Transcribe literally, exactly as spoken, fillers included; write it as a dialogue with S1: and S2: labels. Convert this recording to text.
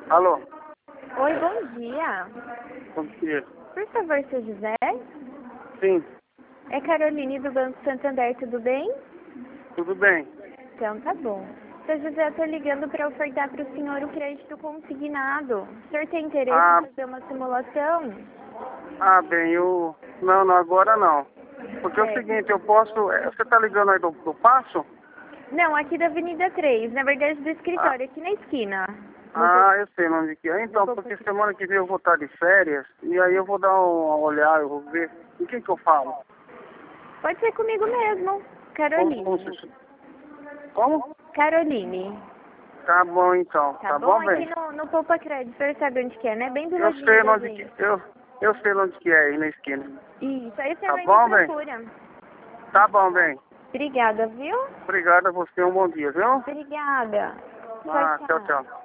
S1: Alô?
S2: Oi, bom dia.
S1: Bom dia.
S2: Por favor, seu José?
S1: Sim,
S2: É Caroline do Banco Santander, tudo bem?
S1: tudo bem.
S2: Então tá bom. Seu José, eu tô ligando para ofertar para o senhor o crédito consignado. O senhor tem interesse
S1: Ah,
S2: em fazer uma simulação?
S1: ah, bem, eu... Não, não, agora não. Porque é o
S2: É.
S1: seguinte, eu posso... é, Você tá ligando aí do, do Passo?
S2: Não, aqui da Avenida três, na verdade do
S1: Ah,
S2: escritório, aqui na esquina. No
S1: ah, eu sei onde que é.
S2: no
S1: Então,
S2: Poupa
S1: porque
S2: Crédito.
S1: semana que vem eu vou estar de férias, e aí eu vou dar uma olhada, eu vou ver. Com quem que eu falo?
S2: Pode ser comigo mesmo.
S1: Como, como
S2: Caroline.
S1: se... Como?
S2: Caroline.
S1: Tá bom, então.
S2: Tá
S1: Tá
S2: bom?
S1: bom,
S2: Aqui
S1: bem?
S2: no, no Poupa Crédito, o senhor sabe onde que é, né? Bem do
S1: Eu
S2: ladinho
S1: sei
S2: da
S1: onde que...
S2: gente.
S1: Eu, eu sei onde que é, aí na esquina.
S2: Isso, aí o senhor
S1: Tá
S2: vai me
S1: bom, bem?
S2: procura.
S1: Tá bom, bem.
S2: Obrigada, viu?
S1: Obrigado a você, um bom dia, viu?
S2: Obrigada. Tchau,
S1: Ah, tchau,
S2: tchau.
S1: tchau.